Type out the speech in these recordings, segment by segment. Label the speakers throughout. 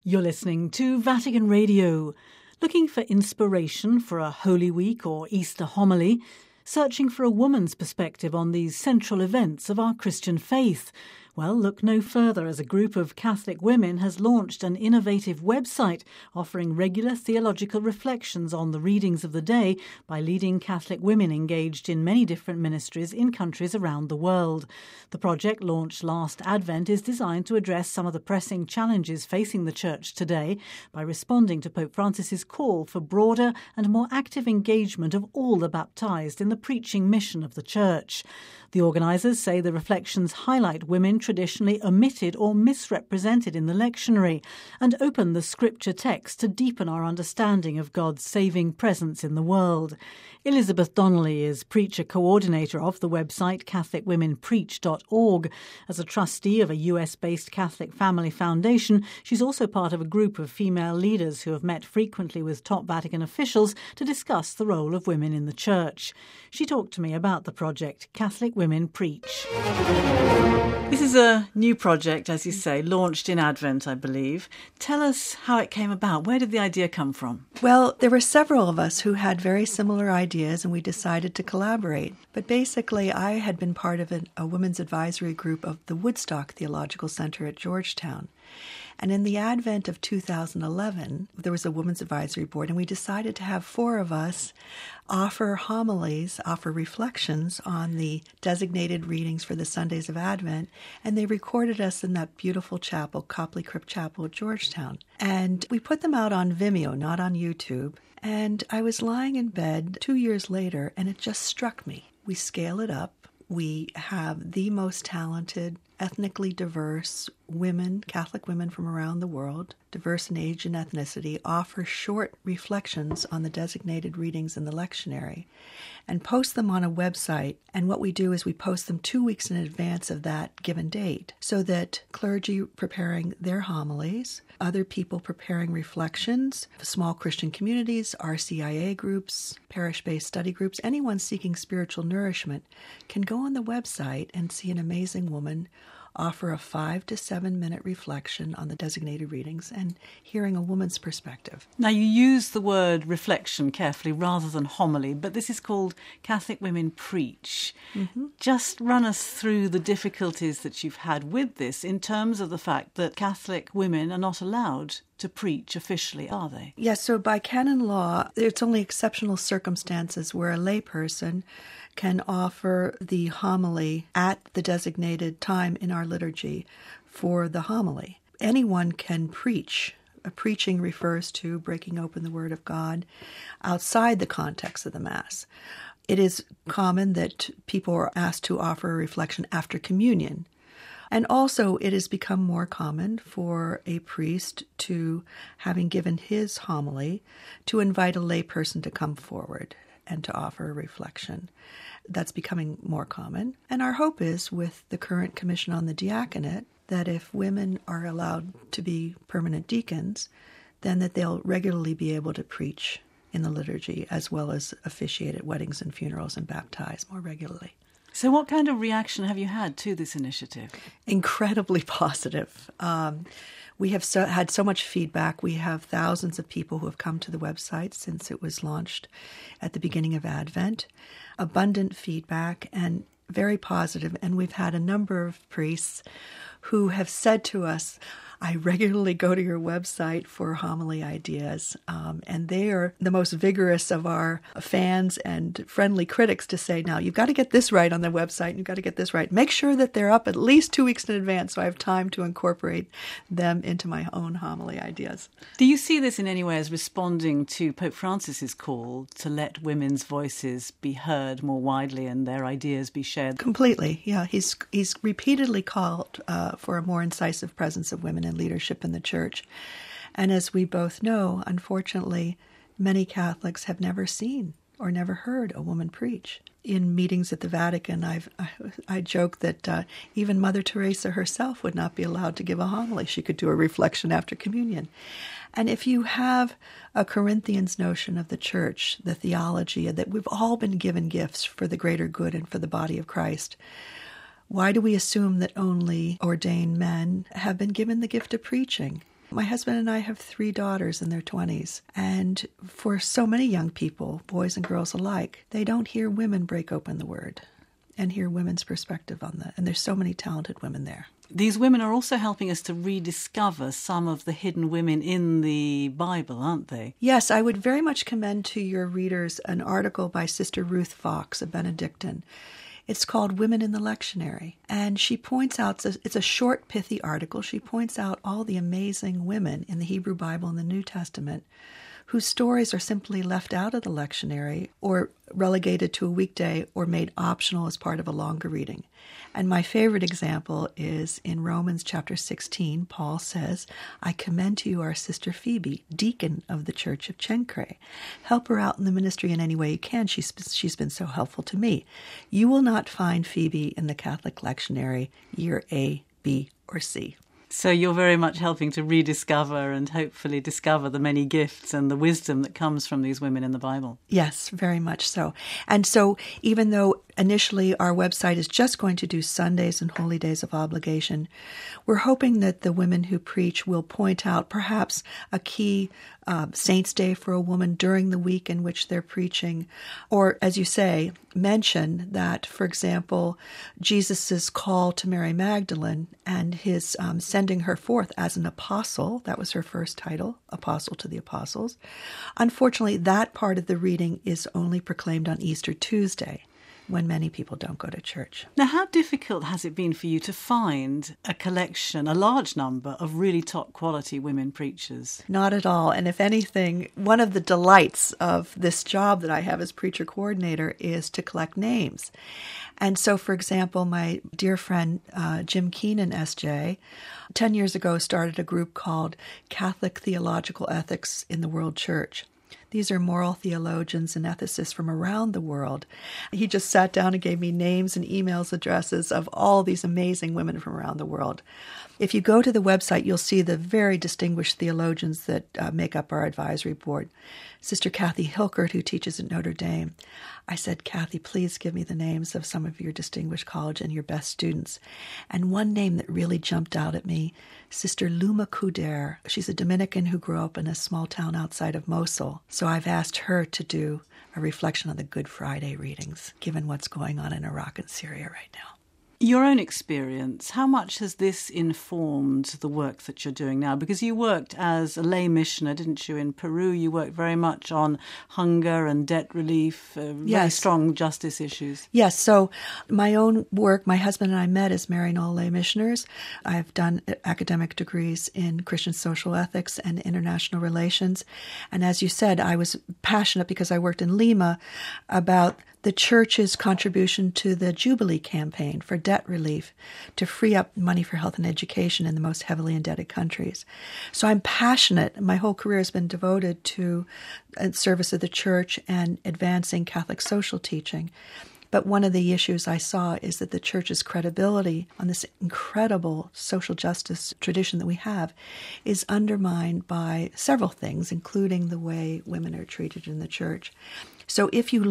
Speaker 1: You're listening to Vatican Radio. Looking for inspiration for a Holy Week or Easter homily? Searching for a woman's perspective on these central events of our Christian faith? Well, look no further, as a group of Catholic women has launched an innovative website offering regular theological reflections on the readings of the day by leading Catholic women engaged in many different ministries in countries around the world. The project, launched last Advent, is designed to address some of the pressing challenges facing the Church today by responding to Pope Francis's call for broader and more active engagement of all the baptized in the preaching mission of the Church. The organisers say the reflections highlight women traditionally omitted or misrepresented in the lectionary and open the scripture text to deepen our understanding of God's saving presence in the world. Elizabeth Donnelly is preacher coordinator of the website CatholicWomenPreach.org. As a trustee of a US-based Catholic Family Foundation, she's also part of a group of female leaders who have met frequently with top Vatican officials to discuss the role of women in the Church. She talked to me about the project Catholic Women Preach. This is a new project, as you say, launched in Advent, I believe. Tell us how it came about. Where did the idea come from?
Speaker 2: Well, there were several of us who had very similar ideas, and we decided to collaborate. But basically, I had been part of a women's advisory group of the Woodstock Theological Center at Georgetown. And in the advent of 2011, there was a women's advisory board, and we decided to have four of us offer homilies, offer reflections on the designated readings for the Sundays of Advent, and they recorded us in that beautiful chapel, Copley Crypt Chapel at Georgetown. And we put them out on Vimeo, not on YouTube. And I was lying in bed 2 years later, and it just struck me. We scale it up. We have the most talented, ethnically diverse women, Catholic women from around the world, diverse in age and ethnicity, offer short reflections on the designated readings in the lectionary and post them on a website. And what we do is we post them 2 weeks in advance of that given date so that clergy preparing their homilies, other people preparing reflections, small Christian communities, RCIA groups, parish-based study groups, anyone seeking spiritual nourishment can go on the website and see an amazing woman offer a 5 to 7 minute reflection on the designated readings and hearing a woman's perspective.
Speaker 1: Now, you use the word reflection carefully rather than homily, but this is called Catholic Women Preach. Mm-hmm. Just run us through the difficulties that you've had with this in terms of the fact that Catholic women are not allowed to preach officially, are they?
Speaker 2: Yes, so by canon law, it's only exceptional circumstances where a layperson can offer the homily at the designated time in our liturgy for the homily. Anyone can preach. Preaching refers to breaking open the Word of God outside the context of the Mass. It is common that people are asked to offer a reflection after communion. And also, it has become more common for a priest to, having given his homily, to invite a layperson to come forward and to offer a reflection. That's becoming more common. And our hope is, with the current Commission on the Diaconate, that if women are allowed to be permanent deacons, then that they'll regularly be able to preach in the liturgy as well as officiate at weddings and funerals and baptize more regularly.
Speaker 1: So what kind of reaction have you had to this initiative?
Speaker 2: Incredibly positive. We have had so much feedback. We have thousands of people who have come to the website since it was launched at the beginning of Advent. Abundant feedback and very positive. And we've had a number of priests who have said to us, I regularly go to your website for homily ideas, and they are the most vigorous of our fans and friendly critics to say, now, you've got to get this right on the website, and you've got to get this right. Make sure that they're up at least 2 weeks in advance so I have time to incorporate them into my own homily ideas.
Speaker 1: Do you see this in any way as responding to Pope Francis's call to let women's voices be heard more widely and their ideas be shared?
Speaker 2: Completely, yeah. He's repeatedly called for a more incisive presence of women in leadership in the Church. And as we both know, unfortunately, many Catholics have never seen or never heard a woman preach. In meetings at the Vatican, I joke that even Mother Teresa herself would not be allowed to give a homily. She could do a reflection after communion. And if you have a Corinthians notion of the Church, the theology that we've all been given gifts for the greater good and for the body of Christ, why do we assume that only ordained men have been given the gift of preaching? My husband and I have 3 daughters in their 20s, and for so many young people, boys and girls alike, they don't hear women break open the Word and hear women's perspective on that. And there's so many talented women there.
Speaker 1: These women are also helping us to rediscover some of the hidden women in the Bible, aren't they?
Speaker 2: Yes, I would very much commend to your readers an article by Sister Ruth Fox, a Benedictine. It's called Women in the Lectionary. And she points out, it's a short, pithy article. She points out all the amazing women in the Hebrew Bible and the New Testament whose stories are simply left out of the lectionary or relegated to a weekday or made optional as part of a longer reading. And my favorite example is in Romans chapter 16, Paul says, I commend to you our sister Phoebe, deacon of the church of Cenchreae. Help her out in the ministry in any way you can. She's been so helpful to me. You will not find Phoebe in the Catholic lectionary year A, B, or C.
Speaker 1: So you're very much helping to rediscover and hopefully discover the many gifts and the wisdom that comes from these women in the Bible.
Speaker 2: Yes, very much so. And so even though initially our website is just going to do Sundays and Holy Days of Obligation, we're hoping that the women who preach will point out perhaps a key Saints' Day for a woman during the week in which they're preaching. Or, as you say, mention that, for example, Jesus' call to Mary Magdalene and his sending her forth as an apostle, that was her first title, Apostle to the Apostles. Unfortunately, that part of the reading is only proclaimed on Easter Tuesday, when many people don't go to church.
Speaker 1: Now, how difficult has it been for you to find a collection, a large number of really top quality women preachers?
Speaker 2: Not at all. And if anything, one of the delights of this job that I have as preacher coordinator is to collect names. And so, for example, my dear friend Jim Keenan, S.J., 10 years ago started a group called Catholic Theological Ethics in the World Church. These are moral theologians and ethicists from around the world. He just sat down and gave me names and emails addresses of all these amazing women from around the world. If you go to the website, you'll see the very distinguished theologians that make up our advisory board. Sister Kathy Hilkert, who teaches at Notre Dame. I said, Kathy, please give me the names of some of your distinguished college and your best students. And one name that really jumped out at me, Sister Luma Kuder. She's a Dominican who grew up in a small town outside of Mosul. So I've asked her to do a reflection on the Good Friday readings, given what's going on in Iraq and Syria right now.
Speaker 1: Your own experience, how much has this informed the work that you're doing now? Because you worked as a lay missioner, didn't you, in Peru? You worked very much on hunger and debt relief, very strong justice issues.
Speaker 2: Yes, so my own work, my husband and I met as Maryknoll lay missioners. I've done academic degrees in Christian social ethics and international relations. And as you said, I was passionate because I worked in Lima about the church's contribution to the Jubilee campaign for debt relief to free up money for health and education in the most heavily indebted countries. So I'm passionate. My whole career has been devoted to service of the church and advancing Catholic social teaching. But one of the issues I saw is that the church's credibility on this incredible social justice tradition that we have is undermined by several things, including the way women are treated in the church. So if you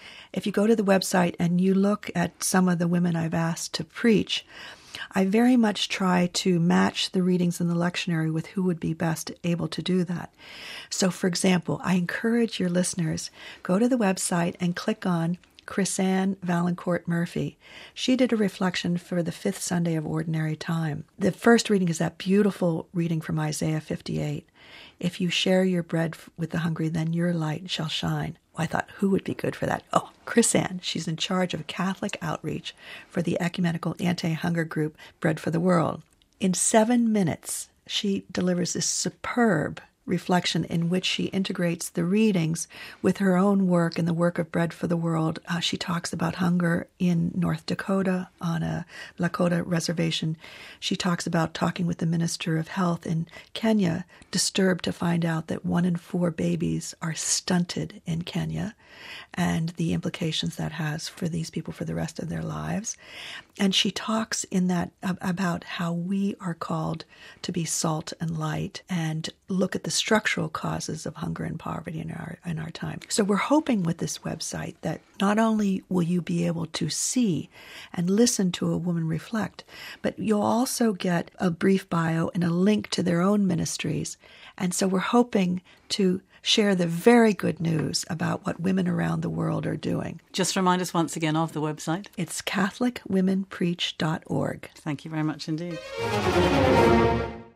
Speaker 2: go to the website and you look at some of the women I've asked to preach, I very much try to match the readings in the lectionary with who would be best able to do that. So, for example, I encourage your listeners, go to the website and click on Chrisanne Valancourt Murphy. She did a reflection for the fifth Sunday of Ordinary Time. The first reading is that beautiful reading from Isaiah 58. If you share your bread with the hungry, then your light shall shine. Well, I thought, who would be good for that? Oh, Chrisanne. She's in charge of Catholic outreach for the ecumenical anti-hunger group Bread for the World. In 7 minutes, she delivers this superb reflection in which she integrates the readings with her own work and the work of Bread for the World. She talks about hunger in North Dakota on a Lakota reservation. She talks about talking with the Minister of Health in Kenya, disturbed to find out that 1 in 4 babies are stunted in Kenya and the implications that has for these people for the rest of their lives. And she talks in that about how we are called to be salt and light and look at the structural causes of hunger and poverty in our time. So we're hoping with this website that not only will you be able to see and listen to a woman reflect, but you'll also get a brief bio and a link to their own ministries. And so we're hoping to share the very good news about what women around the world are doing.
Speaker 1: Just remind us once again of the website.
Speaker 2: It's CatholicWomenPreach.org.
Speaker 1: Thank you very much indeed.